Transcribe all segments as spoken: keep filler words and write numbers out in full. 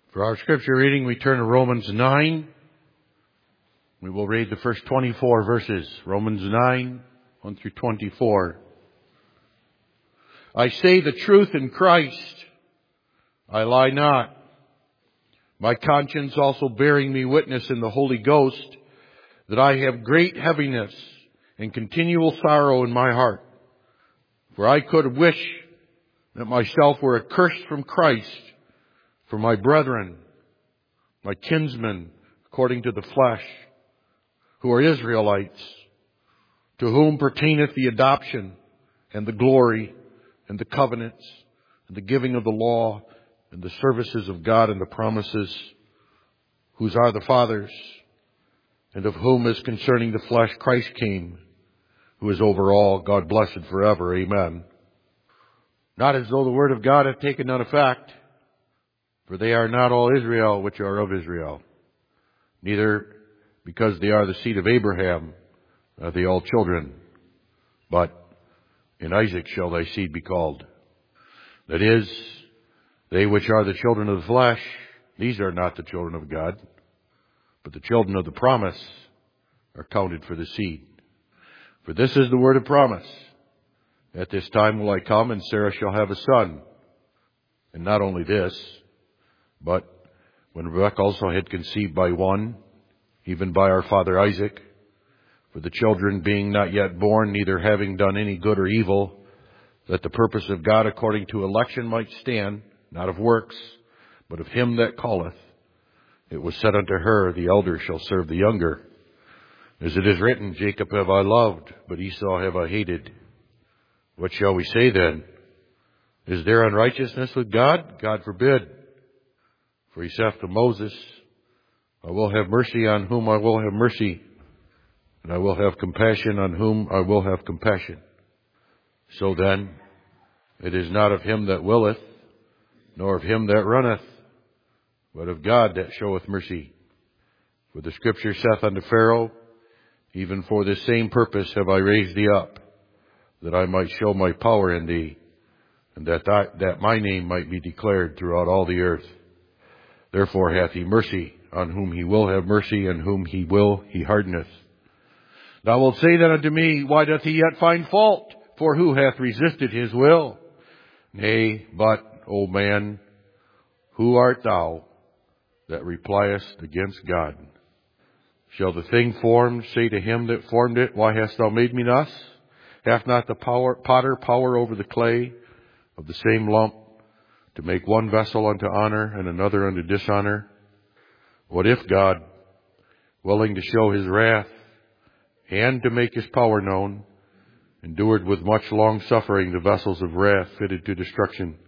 For our scripture reading, we turn to Romans nine. We will read the first twenty-four verses. Romans nine, one through twenty-four. I say the truth in Christ. I lie not. My conscience also bearing me witness in the Holy Ghost that I have great heaviness and continual sorrow in my heart. For I could wish that myself were accursed from Christ for my brethren, my kinsmen, according to the flesh, who are Israelites, to whom pertaineth the adoption and the glory and the covenants and the giving of the law and the services of God and the promises, whose are the fathers, and of whom is concerning the flesh Christ came, who is over all, God blessed forever. Amen. Not as though the word of God hath taken none effect, for they are not all Israel which are of Israel, neither because they are the seed of Abraham are they all children, but in Isaac shall thy seed be called. That is, they which are the children of the flesh, these are not the children of God, but the children of the promise are counted for the seed. For this is the word of promise. At this time will I come, and Sarah shall have a son. And not only this, but when Rebekah also had conceived by one, even by our father Isaac, for the children being not yet born, neither having done any good or evil, that the purpose of God according to election might stand, not of works, but of him that calleth, it was said unto her, the elder shall serve the younger. As it is written, Jacob have I loved, but Esau have I hated. What shall we say then? Is there unrighteousness with God? God forbid. For he saith to Moses, I will have mercy on whom I will have mercy, and I will have compassion on whom I will have compassion. So then, it is not of him that willeth, nor of him that runneth, but of God that showeth mercy. For the scripture saith unto Pharaoh, even for this same purpose have I raised thee up, that I might show my power in thee, and that, I, that my name might be declared throughout all the earth. Therefore hath he mercy on whom he will have mercy, and whom he will he hardeneth. Thou wilt say then unto me, why doth he yet find fault? For who hath resisted his will? Nay, but, O man, who art thou that repliest against God? Shall the thing formed say to him that formed it, why hast thou made me thus? Hath not the power, potter power over the clay of the same lump, to make one vessel unto honor and another unto dishonor? What if God, willing to show his wrath and to make his power known, endured with much long suffering the vessels of wrath fitted to destruction,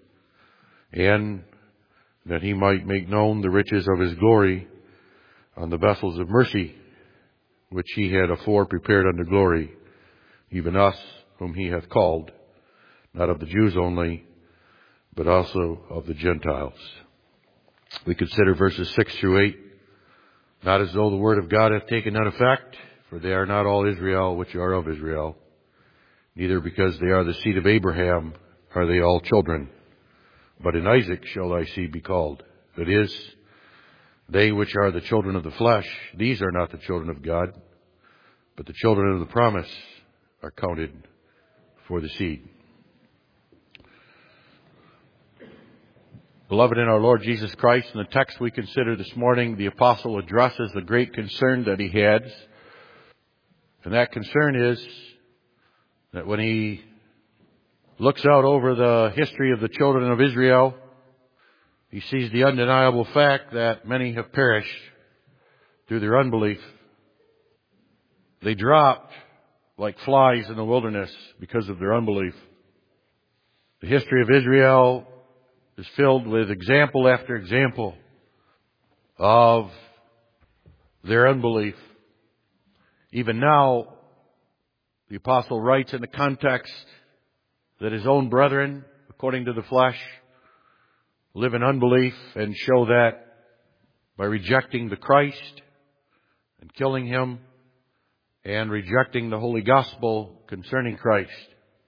and that he might make known the riches of his glory on the vessels of mercy, which he had afore prepared unto glory, even us whom he hath called, not of the Jews only, but also of the Gentiles. We consider verses six through eight, not as though the word of God hath taken none effect, for they are not all Israel which are of Israel, neither because they are the seed of Abraham are they all children, but in Isaac shall thy seed be called. That is, they which are the children of the flesh, these are not the children of God, but the children of the promise are counted for the seed. Beloved in our Lord Jesus Christ, in the text we consider this morning, the apostle addresses the great concern that he had. And that concern is that when he looks out over the history of the children of Israel, he sees the undeniable fact that many have perished through their unbelief. They dropped like flies in the wilderness because of their unbelief. The history of Israel is filled with example after example of their unbelief. Even now, the apostle writes in the context that his own brethren, according to the flesh, live in unbelief and show that by rejecting the Christ and killing him and rejecting the holy gospel concerning Christ.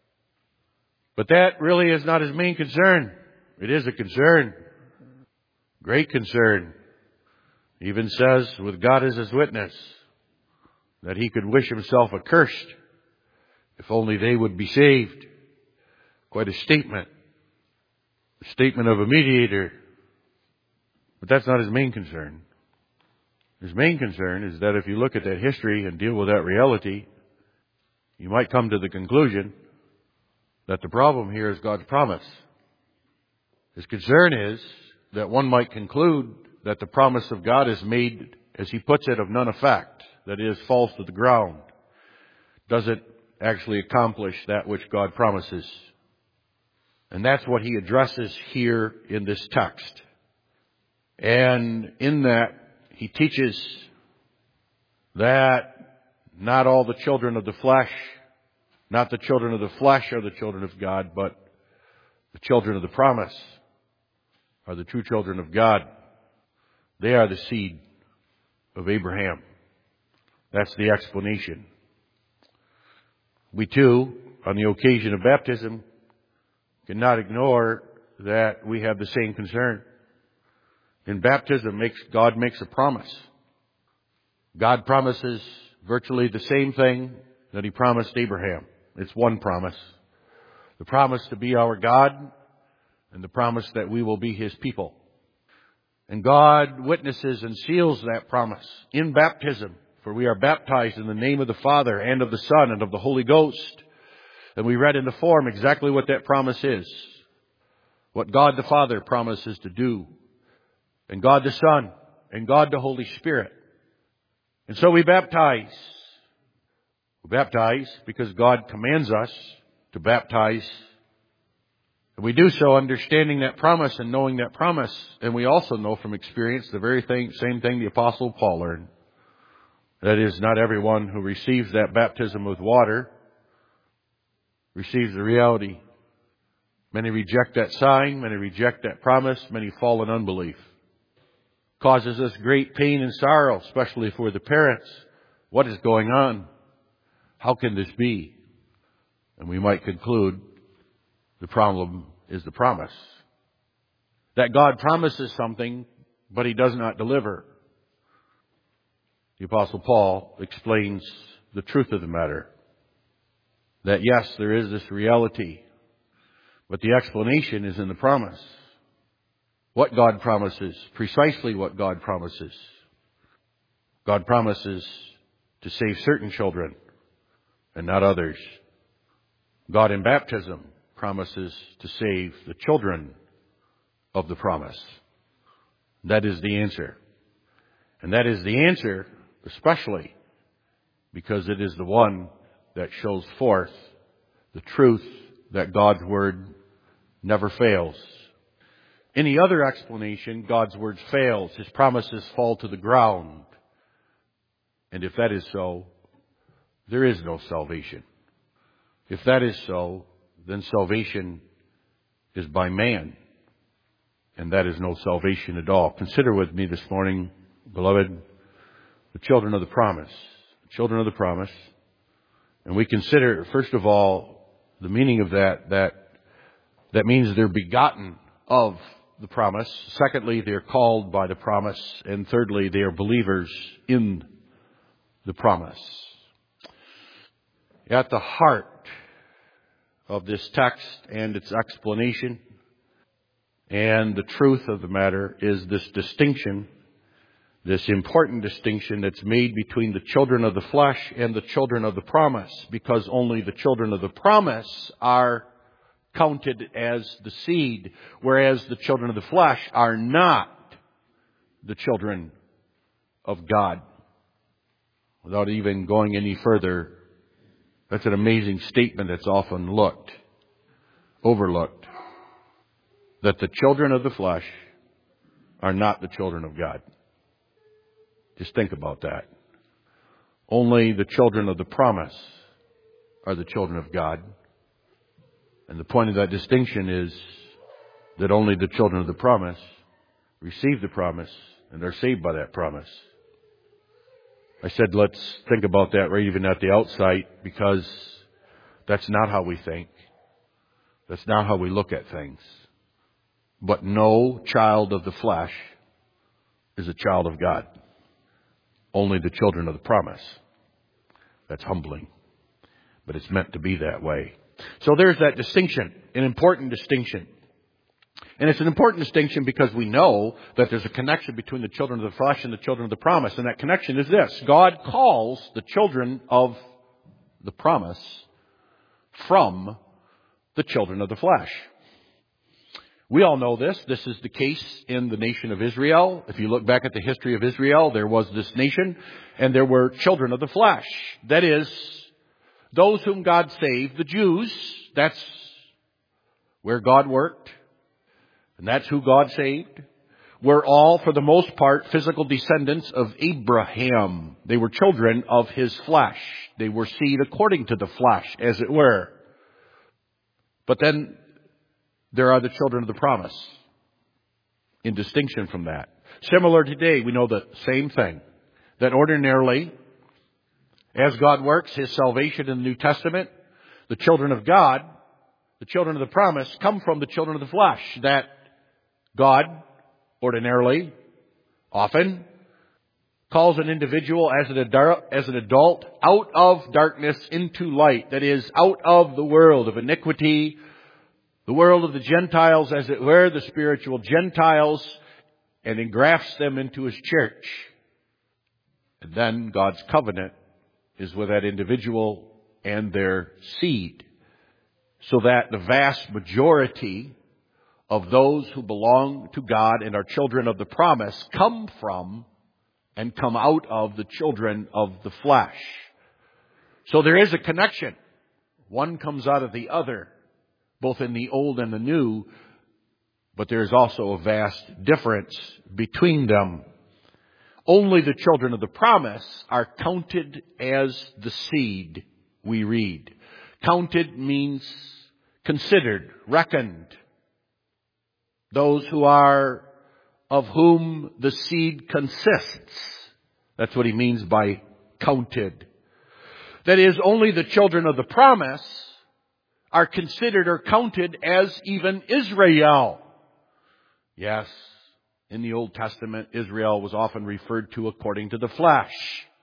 But that really is not his main concern. It is a concern, Great concern. Even says, with God as his witness, that he could wish himself accursed if only they would be saved. Quite a statement. A statement of a mediator. But that's not his main concern. His main concern is that if you look at that history and deal with that reality, you might come to the conclusion that the problem here is God's promise. His concern is that one might conclude that the promise of God is made, as he puts it, of none effect, that is, falls to the ground. Doesn't actually accomplish that which God promises. And that's what he addresses here in this text. And in that, he teaches that not all the children of the flesh, not the children of the flesh are the children of God, but the children of the promise are the true children of God. They are the seed of Abraham. That's the explanation. We too, on the occasion of baptism, cannot ignore that we have the same concern. In baptism, makes, God makes a promise. God promises virtually the same thing that he promised Abraham. It's one promise. The promise to be our God and the promise that we will be his people. And God witnesses and seals that promise in baptism. For we are baptized in the name of the Father and of the Son and of the Holy Ghost. And we read in the form exactly what that promise is. What God the Father promises to do. And God the Son. And God the Holy Spirit. And so we baptize. We baptize because God commands us to baptize. And we do so understanding that promise and knowing that promise. And we also know from experience the very thing, same thing the Apostle Paul learned. That is, not everyone who receives that baptism with water receives the reality. Many reject that sign, many reject that promise, many fall in unbelief. Causes us great pain and sorrow, especially for the parents. What is going on? How can this be? And we might conclude the problem is the promise. That God promises something, but he does not deliver. The Apostle Paul explains the truth of the matter. That yes, there is this reality, but the explanation is in the promise. What God promises, precisely what God promises. God promises to save certain children and not others. God in baptism promises to save the children of the promise. That is the answer. And that is the answer especially because it is the one that shows forth the truth that God's Word never fails. Any other explanation, God's Word fails. His promises fall to the ground. And if that is so, there is no salvation. If that is so, then salvation is by man. And that is no salvation at all. Consider with me this morning, beloved, the children of the promise. The children of the promise. And we consider, first of all, the meaning of that, that, that means they're begotten of the promise. Secondly, they're called by the promise. And thirdly, they are believers in the promise. At the heart of this text and its explanation and the truth of the matter is this distinction, this important distinction that's made between the children of the flesh and the children of the promise, because only the children of the promise are counted as the seed, whereas the children of the flesh are not the children of God. Without even going any further, that's an amazing statement that's often looked, overlooked, that the children of the flesh are not the children of God. Just think about that. Only the children of the promise are the children of God. And the point of that distinction is that only the children of the promise receive the promise and are saved by that promise. I said let's think about that right even at the outset, because that's not how we think. That's not how we look at things. But no child of the flesh is a child of God. Only the children of the promise. That's humbling. But it's meant to be that way. So there's that distinction, an important distinction. And it's an important distinction because we know that there's a connection between the children of the flesh and the children of the promise. And that connection is this. God calls the children of the promise from the children of the flesh. We all know this. This is the case in the nation of Israel. If you look back at the history of Israel, there was this nation and there were children of the flesh. That is, those whom God saved, the Jews. That's where God worked. And that's who God saved. Were all, for the most part, physical descendants of Abraham. They were children of his flesh. They were seed according to the flesh, as it were. But then there are the children of the promise. In distinction from that. Similar today, we know the same thing. That ordinarily, as God works His salvation in the New Testament, the children of God, the children of the promise, come from the children of the flesh. That God, ordinarily, often, calls an individual as an adult, as an adult out of darkness into light. That is, out of the world of iniquity, the world of the Gentiles, as it were, the spiritual Gentiles, and engrafts them into His church. And then God's covenant is with that individual and their seed. So that the vast majority of those who belong to God and are children of the promise come from and come out of the children of the flesh. So there is a connection. One comes out of the other, both in the old and the new, but there is also a vast difference between them. Only the children of the promise are counted as the seed, we read. Counted means considered, reckoned. Those who are of whom the seed consists. That's what he means by counted. That is, only the children of the promise are considered or counted as even Israel. Yes, in the Old Testament, Israel was often referred to according to the flesh.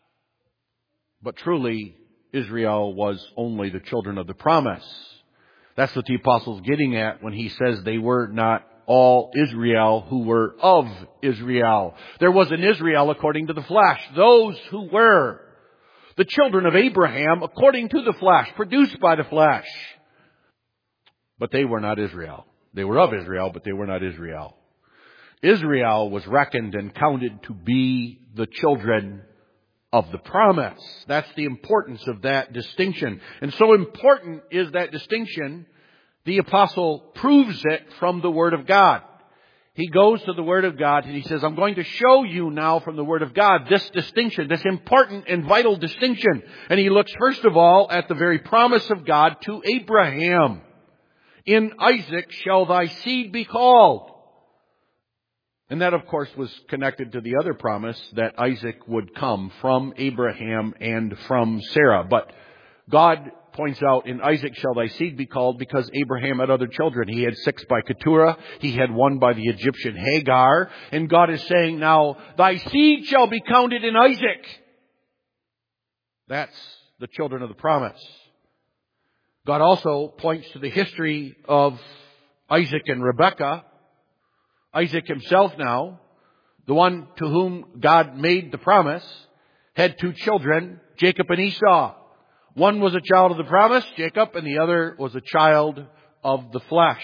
But truly, Israel was only the children of the promise. That's what the apostle's getting at when he says they were not all Israel who were of Israel. There was an Israel according to the flesh. Those who were the children of Abraham according to the flesh, produced by the flesh. But they were not Israel. They were of Israel, but they were not Israel. Israel was reckoned and counted to be the children of the promise. That's the importance of that distinction. And so important is that distinction, the apostle proves it from the Word of God. He goes to the Word of God and he says, I'm going to show you now from the Word of God this distinction, this important and vital distinction. And he looks first of all at the very promise of God to Abraham. In Isaac shall thy seed be called. And that, of course, was connected to the other promise that Isaac would come from Abraham and from Sarah. But God points out, in Isaac shall thy seed be called, because Abraham had other children. He had six by Keturah. He had one by the Egyptian Hagar. And God is saying, now, thy seed shall be counted in Isaac. That's the children of the promise. God also points to the history of Isaac and Rebekah. Isaac himself now, the one to whom God made the promise, had two children, Jacob and Esau. One was a child of the promise, Jacob, and the other was a child of the flesh.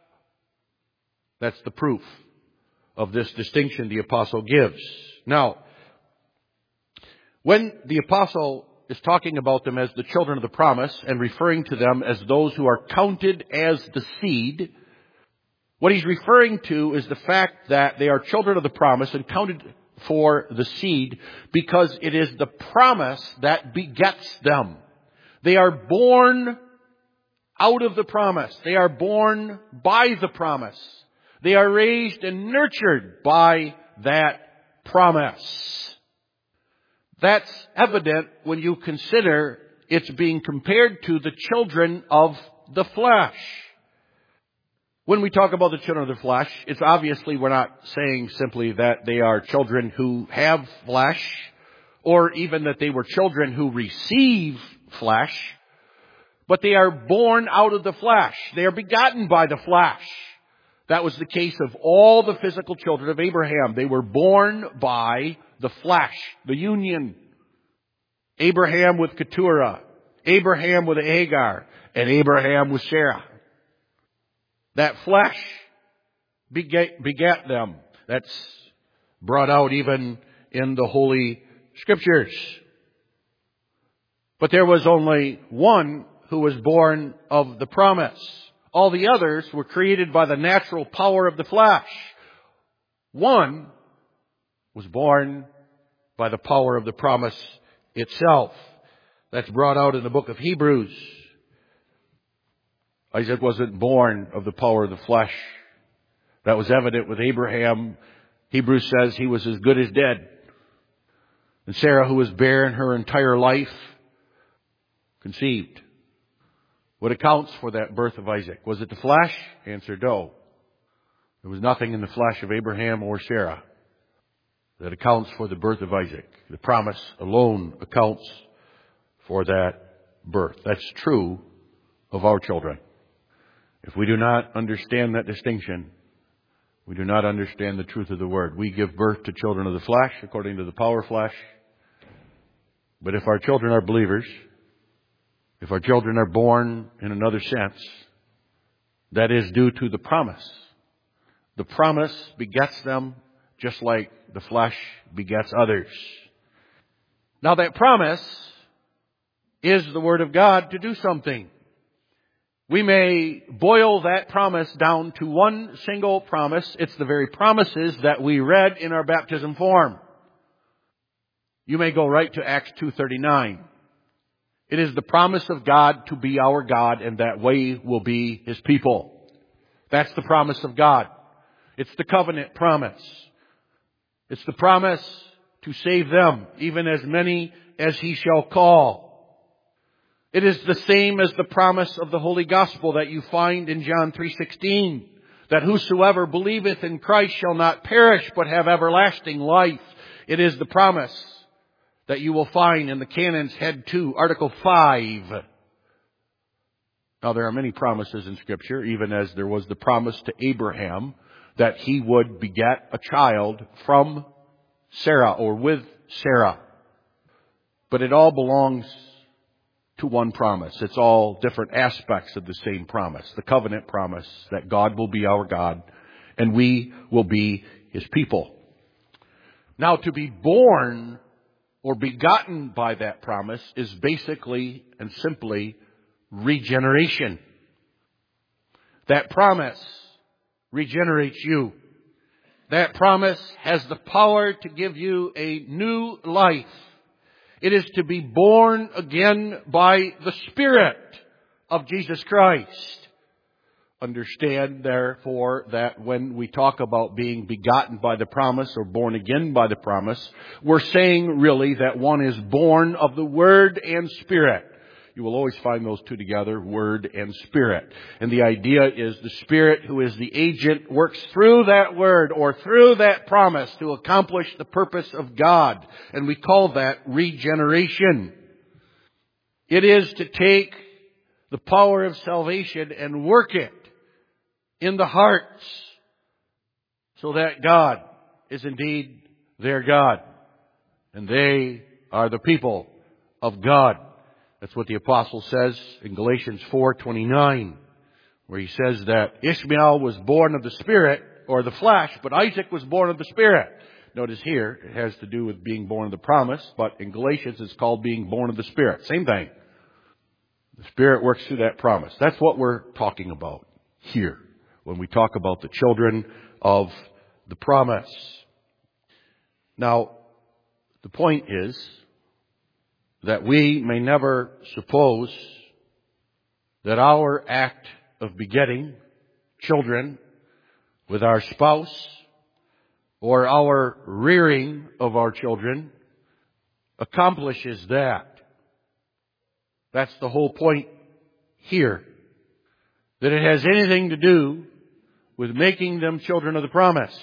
That's the proof of this distinction the apostle gives. Now, when the apostle is talking about them as the children of the promise and referring to them as those who are counted as the seed, what he's referring to is the fact that they are children of the promise and counted for the seed because it is the promise that begets them. They are born out of the promise. They are born by the promise. They are raised and nurtured by that promise. That's evident when you consider it's being compared to the children of the flesh. When we talk about the children of the flesh, it's obviously we're not saying simply that they are children who have flesh, or even that they were children who receive flesh, but they are born out of the flesh. They are begotten by the flesh. That was the case of all the physical children of Abraham. They were born by the flesh, the union. Abraham with Keturah, Abraham with Hagar, and Abraham with Sarah. That flesh begat, begat them. That's brought out even in the Holy Scriptures. But there was only one who was born of the promise. All the others were created by the natural power of the flesh. One was born by the power of the promise itself. That's brought out in the book of Hebrews. Isaac wasn't born of the power of the flesh. That was evident with Abraham. Hebrews says he was as good as dead. And Sarah, who was barren her entire life, conceived. What accounts for that birth of Isaac? Was it the flesh? Answer, no. There was nothing in the flesh of Abraham or Sarah that accounts for the birth of Isaac. The promise alone accounts for that birth. That's true of our children. If we do not understand that distinction, we do not understand the truth of the Word. We give birth to children of the flesh according to the power of flesh. But if our children are believers, if our children are born in another sense, that is due to the promise. The promise begets them just like the flesh begets others. Now that promise is the Word of God to do something. We may boil that promise down to one single promise. It's the very promises that we read in our baptism form. You may go right to Acts two thirty-nine. It is the promise of God to be our God, and that we will be His people. That's the promise of God. It's the covenant promise. It's the promise to save them, even as many as He shall call. It is the same as the promise of the Holy Gospel that you find in John three sixteen, that whosoever believeth in Christ shall not perish, but have everlasting life. It is the promise that you will find in the Canon's Head two, Article five. Now, there are many promises in Scripture, even as there was the promise to Abraham that he would beget a child from Sarah or with Sarah. But it all belongs to one promise. It's all different aspects of the same promise. The covenant promise that God will be our God and we will be His people. Now, to be born or begotten by that promise is basically and simply regeneration. That promise regenerates you. That promise has the power to give you a new life. It is to be born again by the Spirit of Jesus Christ. Understand, therefore, that when we talk about being begotten by the promise or born again by the promise, we're saying really that one is born of the Word and Spirit. You will always find those two together, Word and Spirit. And the idea is the Spirit, who is the agent, works through that Word or through that promise to accomplish the purpose of God. And we call that regeneration. It is to take the power of salvation and work it in the hearts so that God is indeed their God. And they are the people of God. That's what the apostle says in Galatians four twenty-nine, where he says that Ishmael was born of the Spirit or the flesh, but Isaac was born of the Spirit. Notice here, it has to do with being born of the promise, but in Galatians it's called being born of the Spirit. Same thing. The Spirit works through that promise. That's what we're talking about here when we talk about the children of the promise. Now, the point is that we may never suppose that our act of begetting children with our spouse or our rearing of our children accomplishes that. That's the whole point here. That it has anything to do with making them children of the promise?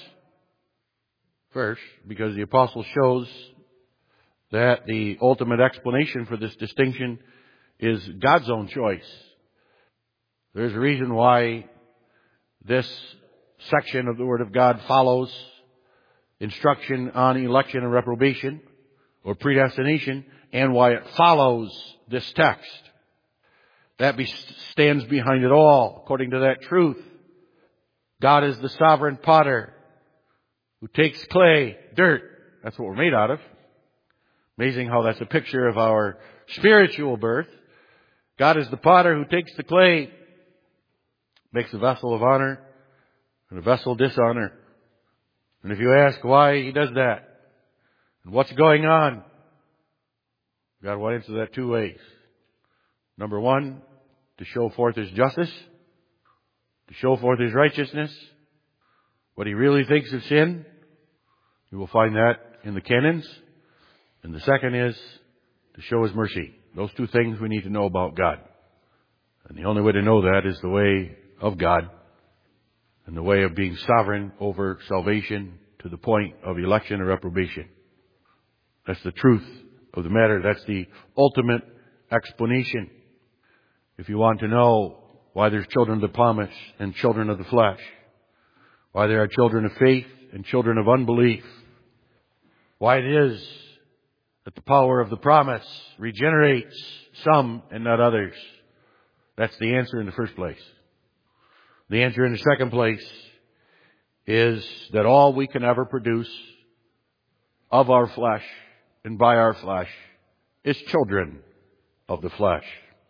First, because the apostle shows that the ultimate explanation for this distinction is God's own choice. There's a reason why this section of the Word of God follows instruction on election and reprobation, or predestination, and why it follows this text. That be, stands behind it all, according to that truth. God is the sovereign potter who takes clay, dirt. That's what we're made out of. Amazing how that's a picture of our spiritual birth. God is the potter who takes the clay, makes a vessel of honor and a vessel of dishonor. And if you ask why He does that and what's going on, God will answer that two ways. Number one, to show forth His justice, to show forth His righteousness, what He really thinks of sin. You will find that in the canons. And the second is to show His mercy. Those two things we need to know about God. And the only way to know that is the way of God and the way of being sovereign over salvation to the point of election or reprobation. That's the truth of the matter. That's the ultimate explanation. If you want to know why there's children of the promise and children of the flesh, why there are children of faith and children of unbelief, why it is that the power of the promise regenerates some and not others, that's the answer in the first place. The answer in the second place is that all we can ever produce of our flesh and by our flesh is children of the flesh.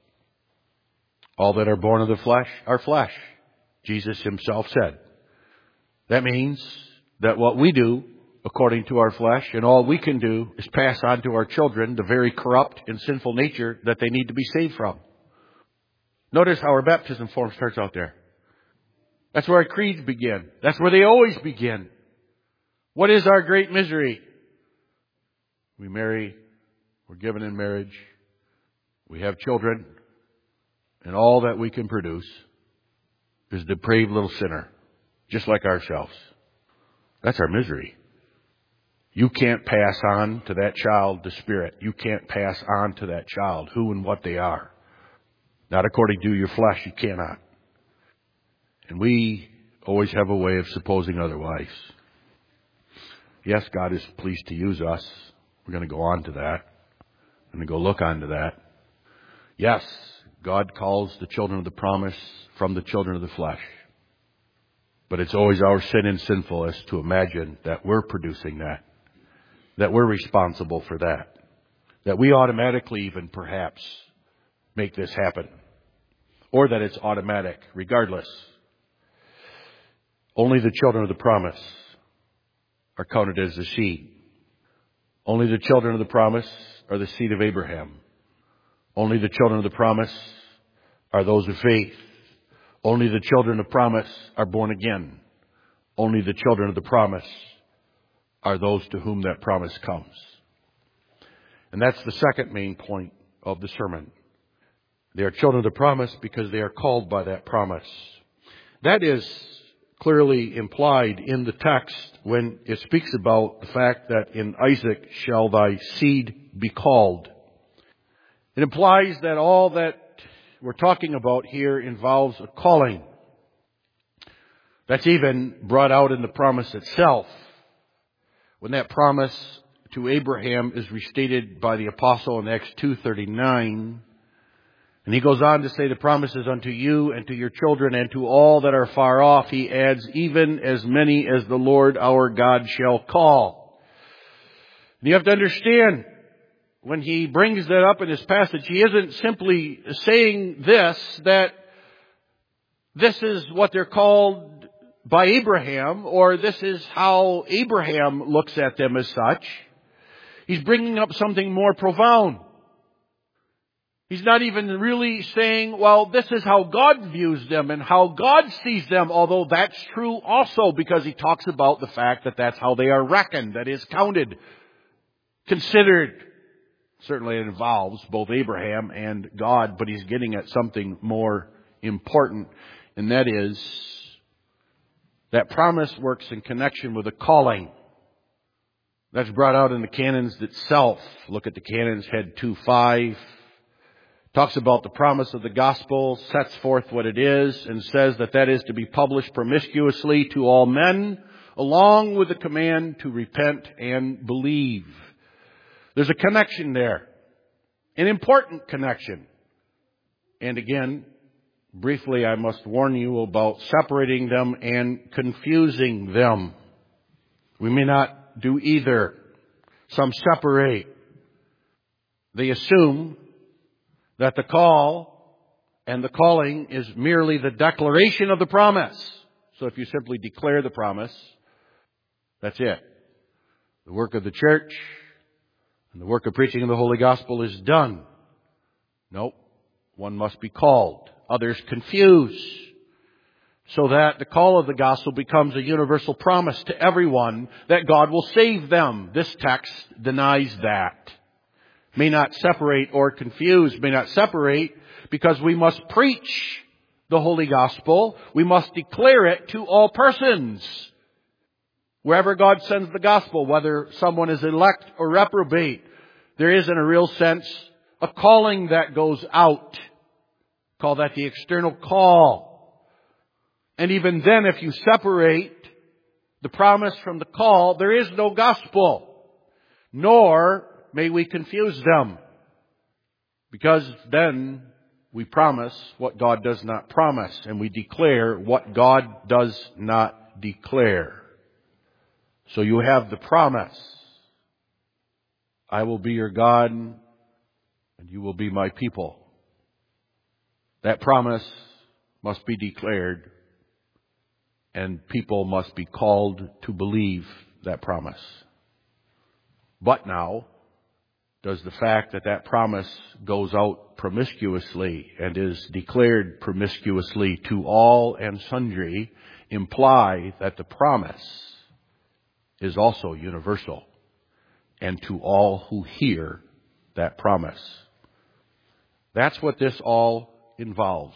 All that are born of the flesh are flesh, Jesus Himself said. That means that what we do according to our flesh, and all we can do is pass on to our children the very corrupt and sinful nature that they need to be saved from. Notice how our baptism form starts out there. That's where our creeds begin. That's where they always begin. What is our great misery? We marry, we're given in marriage, we have children, and all that we can produce is a depraved little sinner, just like ourselves. That's our misery. You can't pass on to that child the Spirit. You can't pass on to that child who and what they are. Not according to your flesh, you cannot. And we always have a way of supposing otherwise. Yes, God is pleased to use us. We're going to go on to that. We're going to go look onto that. Yes, God calls the children of the promise from the children of the flesh. But it's always our sin and sinfulness to imagine that we're producing that. That we're responsible for that. That we automatically even perhaps make this happen. Or that it's automatic, regardless. Only the children of the promise are counted as the seed. Only the children of the promise are the seed of Abraham. Only the children of the promise are those of faith. Only the children of promise are born again. Only the children of the promise are those to whom that promise comes. And that's the second main point of the sermon. They are children of the promise because they are called by that promise. That is clearly implied in the text when it speaks about the fact that in Isaac shall thy seed be called. It implies that all that we're talking about here involves a calling. That's even brought out in the promise itself. When that promise to Abraham is restated by the apostle in Acts two thirty-nine, and he goes on to say, the promises unto you and to your children and to all that are far off, he adds, even as many as the Lord our God shall call. And you have to understand, when he brings that up in this passage, he isn't simply saying this, that this is what they're called by Abraham, or this is how Abraham looks at them as such. He's bringing up something more profound. He's not even really saying, well, this is how God views them and how God sees them, although that's true also, because he talks about the fact that that's how they are reckoned, that is counted, considered. Certainly it involves both Abraham and God, but he's getting at something more important, and that is That promise works in connection with a calling. That's brought out in the canons itself. Look at the canons, head two five. Talks about the promise of the gospel, sets forth what it is, and says that that is to be published promiscuously to all men, along with the command to repent and believe. There's a connection there. An important connection. And again, briefly, I must warn you about separating them and confusing them. We may not do either. Some separate. They assume that the call and the calling is merely the declaration of the promise. So if you simply declare the promise, that's it. The work of the church and the work of preaching of the Holy Gospel is done. Nope. One must be called. Others confuse. So that the call of the gospel becomes a universal promise to everyone that God will save them. This text denies that. May not separate or confuse, may not separate, because we must preach the Holy Gospel. We must declare it to all persons. Wherever God sends the gospel, whether someone is elect or reprobate, there is in a real sense a calling that goes out. Call that the external call. And even then, if you separate the promise from the call, there is no gospel. Nor may we confuse them. Because then we promise what God does not promise. And we declare what God does not declare. So you have the promise. I will be your God and you will be my people. That promise must be declared. And people must be called to believe that promise. But now, does the fact that that promise goes out promiscuously and is declared promiscuously to all and sundry imply that the promise is also universal and to all who hear that promise? That's what this all involves.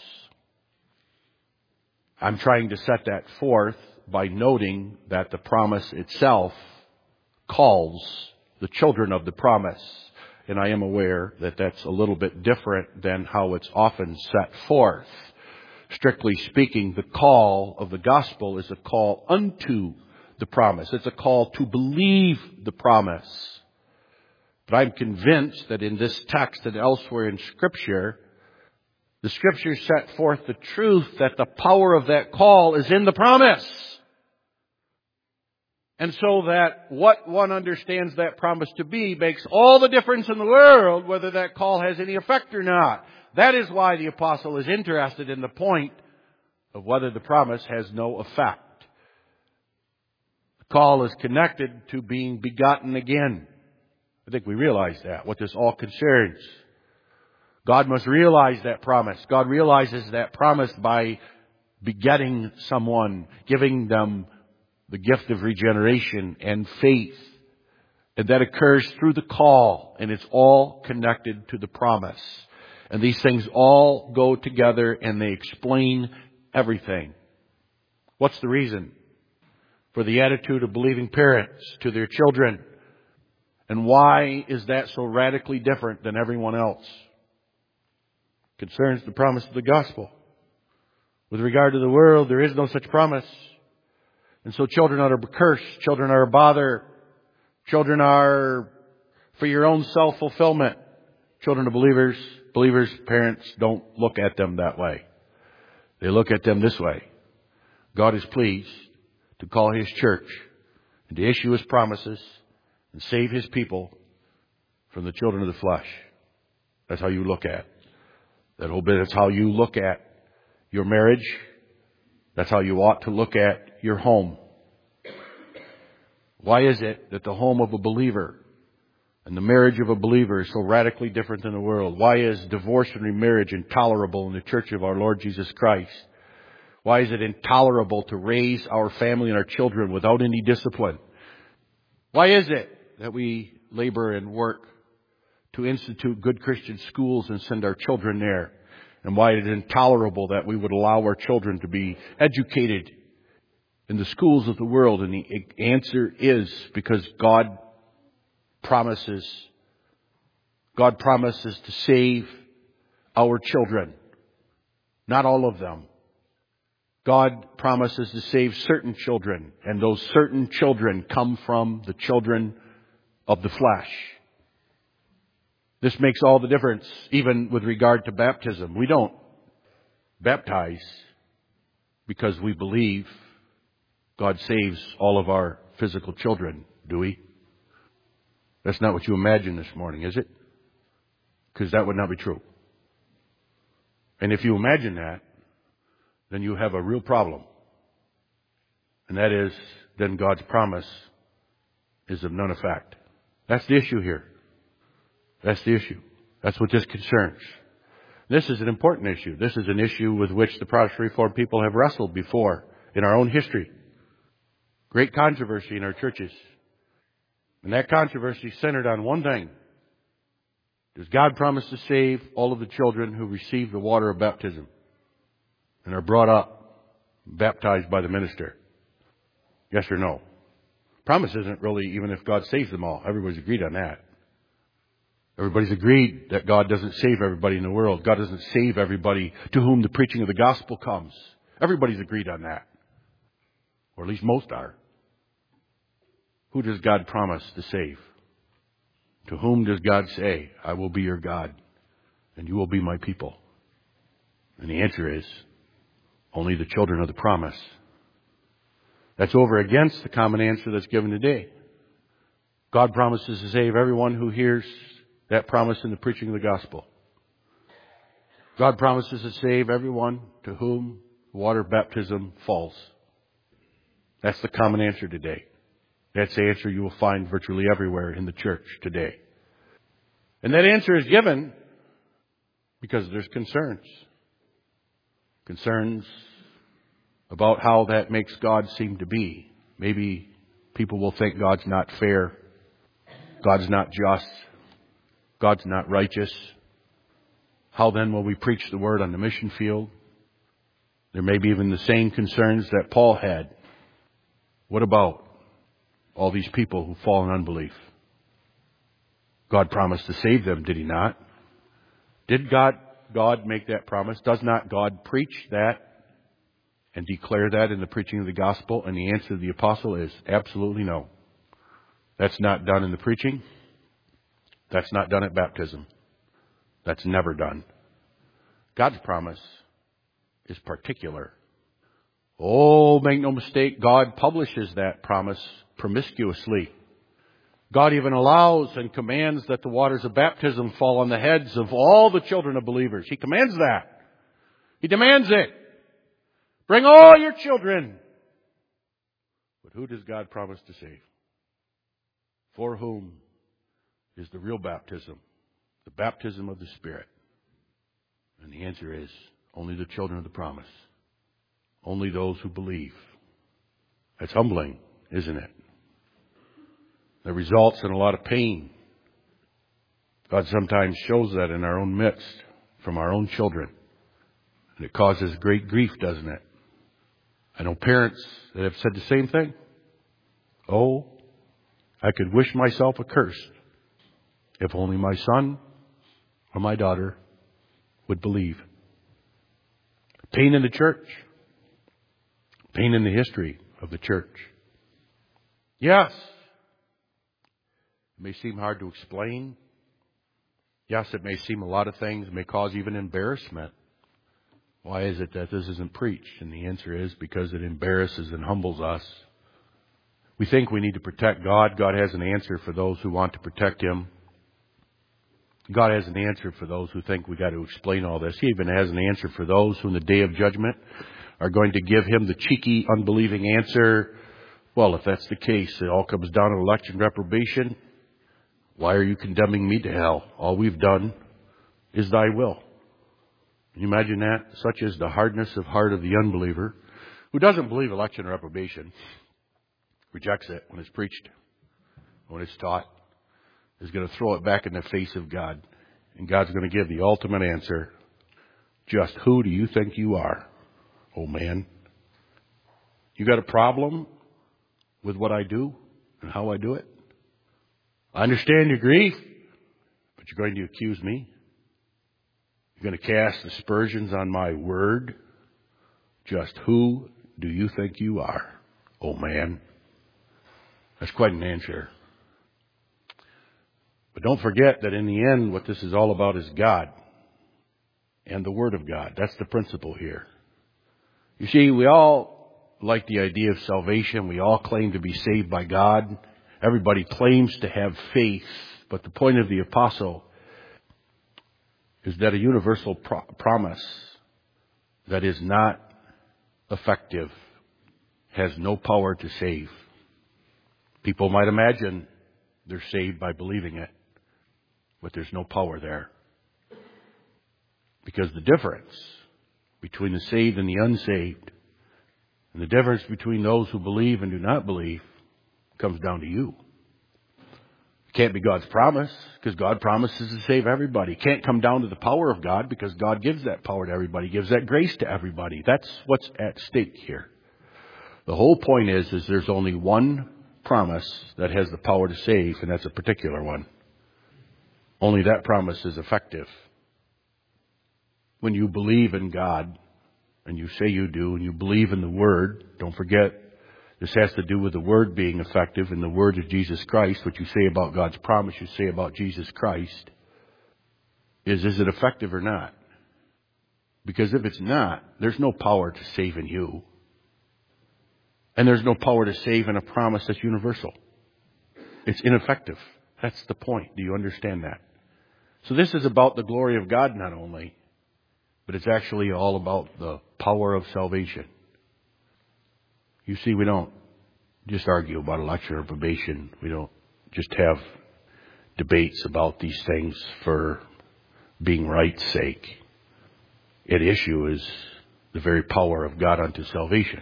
I'm trying to set that forth by noting that the promise itself calls the children of the promise. And I am aware that that's a little bit different than how it's often set forth. Strictly speaking, the call of the gospel is a call unto the promise. It's a call to believe the promise. But I'm convinced that in this text and elsewhere in Scripture, the Scriptures set forth the truth that the power of that call is in the promise. And so that what one understands that promise to be makes all the difference in the world whether that call has any effect or not. That is why the apostle is interested in the point of whether the promise has no effect. The call is connected to being begotten again. I think we realize that, what this all concerns. God must realize that promise. God realizes that promise by begetting someone, giving them the gift of regeneration and faith. And that occurs through the call, and it's all connected to the promise. And these things all go together and they explain everything. What's the reason for the attitude of believing parents to their children? And why is that so radically different than everyone else? It concerns the promise of the gospel. With regard to the world, there is no such promise. And so children are a curse. Children are a bother. Children are for your own self-fulfillment. Children of believers, believers' parents don't look at them that way. They look at them this way. God is pleased to call His church and to issue His promises and save His people from the children of the flesh. That's how you look at that whole bit. That's how you look at your marriage. That's how you ought to look at your home. Why is it that the home of a believer and the marriage of a believer is so radically different than the world? Why is divorce and remarriage intolerable in the church of our Lord Jesus Christ? Why is it intolerable to raise our family and our children without any discipline? Why is it that we labor and work to institute good Christian schools and send our children there? And why is it intolerable that we would allow our children to be educated in the schools of the world? And the answer is because God promises, God promises to save our children. Not all of them. God promises to save certain children, and those certain children come from the children of the flesh. This makes all the difference, even with regard to baptism. We don't baptize because we believe God saves all of our physical children, do we? That's not what you imagine this morning, is it? Because that would not be true. And if you imagine that, then you have a real problem. And that is, then God's promise is of none effect. That's the issue here. That's the issue. That's what this concerns. This is an important issue. This is an issue with which the Protestant Reformed people have wrestled before in our own history. Great controversy in our churches. And that controversy centered on one thing. Does God promise to save all of the children who receive the water of baptism and are brought up, baptized by the minister? Yes or no? Promise isn't really even if God saves them all. Everybody's agreed on that. Everybody's agreed that God doesn't save everybody in the world. God doesn't save everybody to whom the preaching of the gospel comes. Everybody's agreed on that. Or at least most are. Who does God promise to save? To whom does God say, I will be your God and you will be my people? And the answer is, only the children of the promise. That's over against the common answer that's given today. God promises to save everyone who hears that promise in the preaching of the gospel. God promises to save everyone to whom water baptism falls. That's the common answer today. That's the answer you will find virtually everywhere in the church today. And that answer is given because there's concerns. Concerns about how that makes God seem to be. Maybe people will think God's not fair. God's not just. God's not righteous. How then will we preach the word on the mission field? There may be even the same concerns that Paul had. What about all these people who fall in unbelief? God promised to save them, did he not? Did God, God make that promise? Does not God preach that and declare that in the preaching of the gospel? And the answer of the apostle is absolutely no. That's not done in the preaching. That's not done at baptism. That's never done. God's promise is particular. Oh, make no mistake, God publishes that promise promiscuously. God even allows and commands that the waters of baptism fall on the heads of all the children of believers. He commands that. He demands it. Bring all your children. But who does God promise to save? For whom is the real baptism? The baptism of the Spirit. And the answer is only the children of the promise. Only those who believe. That's humbling, isn't it? That results in a lot of pain. God sometimes shows that in our own midst, from our own children. And it causes great grief, doesn't it? I know parents that have said the same thing. Oh, I could wish myself accursed if only my son or my daughter would believe. Pain in the church. Pain in the history of the church. Yes. It may seem hard to explain. Yes, it may seem a lot of things. It may cause even embarrassment. Why is it that this isn't preached? And the answer is because it embarrasses and humbles us. We think we need to protect God. God has an answer for those who want to protect Him. God has an answer for those who think we got to explain all this. He even has an answer for those who in the day of judgment are going to give Him the cheeky, unbelieving answer. Well, if that's the case, it all comes down to election reprobation. Why are you condemning me to hell? All we've done is thy will. Can you imagine that? Such is the hardness of heart of the unbeliever who doesn't believe election reprobation, rejects it when it's preached, when it's taught, is going to throw it back in the face of God. And God's going to give the ultimate answer. Just who do you think you are, oh man? You got a problem with what I do and how I do it? I understand your grief, but you're going to accuse me. You're going to cast aspersions on my word. Just who do you think you are, oh man? That's quite an answer. But don't forget that in the end, what this is all about is God and the Word of God. That's the principle here. You see, we all like the idea of salvation. We all claim to be saved by God. Everybody claims to have faith. But the point of the apostle is that a universal pro- promise that is not effective has no power to save. People might imagine they're saved by believing it, but there's no power there. Because the difference between the saved and the unsaved, and the difference between those who believe and do not believe, comes down to you. It can't be God's promise, because God promises to save everybody. It can't come down to the power of God, because God gives that power to everybody, gives that grace to everybody. That's what's at stake here. The whole point is, is there's only one promise that has the power to save, and that's a particular one. Only that promise is effective. When you believe in God, and you say you do, and you believe in the Word, don't forget, this has to do with the Word being effective, and the Word of Jesus Christ. What you say about God's promise, you say about Jesus Christ, is, is it effective or not? Because if it's not, there's no power to save in you. And there's no power to save in a promise that's universal. It's ineffective. That's the point. Do you understand that? So this is about the glory of God not only, but it's actually all about the power of salvation. You see, we don't just argue about election or probation. We don't just have debates about these things for being right's sake. At issue is the very power of God unto salvation.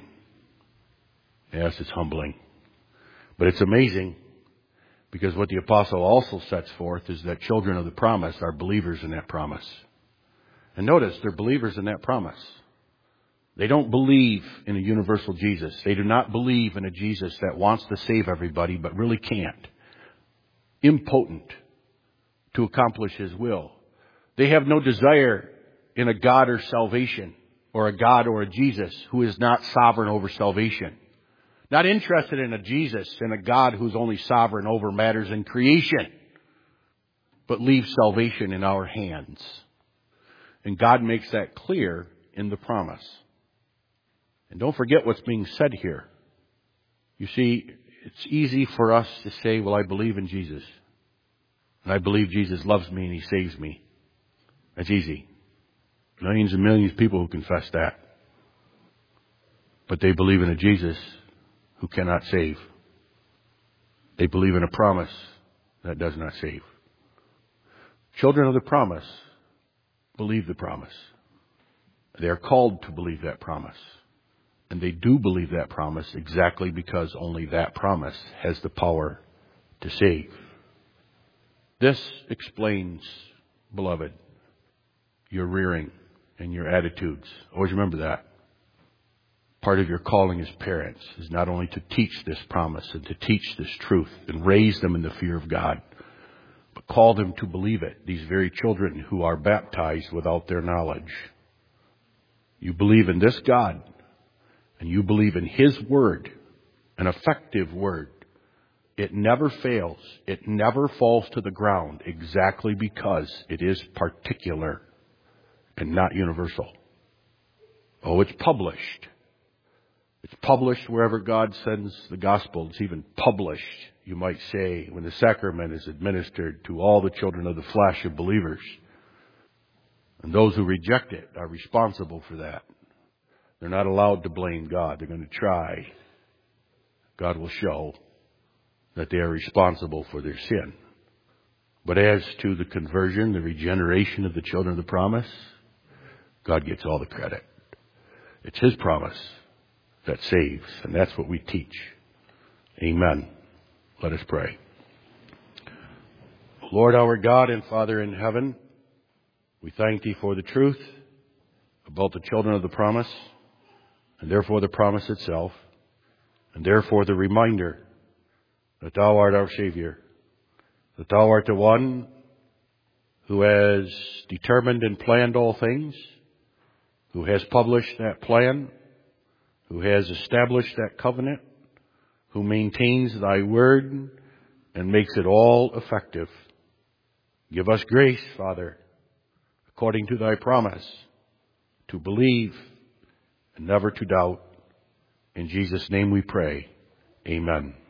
Yes, it's humbling. But it's amazing, because what the apostle also sets forth is that children of the promise are believers in that promise. And notice, they're believers in that promise. They don't believe in a universal Jesus. They do not believe in a Jesus that wants to save everybody but really can't. Impotent to accomplish His will. They have no desire in a God or salvation, or a God or a Jesus who is not sovereign over salvation. Not interested in a Jesus and a God who's only sovereign over matters in creation, but leaves salvation in our hands. And God makes that clear in the promise. And don't forget what's being said here. You see, it's easy for us to say, well, I believe in Jesus. And I believe Jesus loves me and He saves me. That's easy. Millions and millions of people who confess that. But they believe in a Jesus who cannot save. They believe in a promise that does not save. Children of the promise believe the promise. They are called to believe that promise. And they do believe that promise exactly because only that promise has the power to save. This explains, beloved, your rearing and your attitudes. Always remember that. Part of your calling as parents is not only to teach this promise and to teach this truth and raise them in the fear of God, but call them to believe it. These very children who are baptized without their knowledge. You believe in this God, and you believe in His Word, an effective Word. It never fails. It never falls to the ground, exactly because it is particular and not universal. Oh, it's published. It's published wherever God sends the gospel. It's even published, you might say, when the sacrament is administered to all the children of the flesh of believers. And those who reject it are responsible for that. They're not allowed to blame God. They're going to try. God will show that they are responsible for their sin. But as to the conversion, the regeneration of the children of the promise, God gets all the credit. It's His promise that saves, and that's what we teach. Amen. Let us pray. Lord, our God and Father in heaven, we thank Thee for the truth about the children of the promise, and therefore the promise itself. And therefore the reminder that thou art our Savior, that thou art the one who has determined and planned all things, who has published that plan, who has established that covenant, who maintains thy word and makes it all effective. Give us grace, Father, according to thy promise, to believe and never to doubt. In Jesus' name we pray. Amen.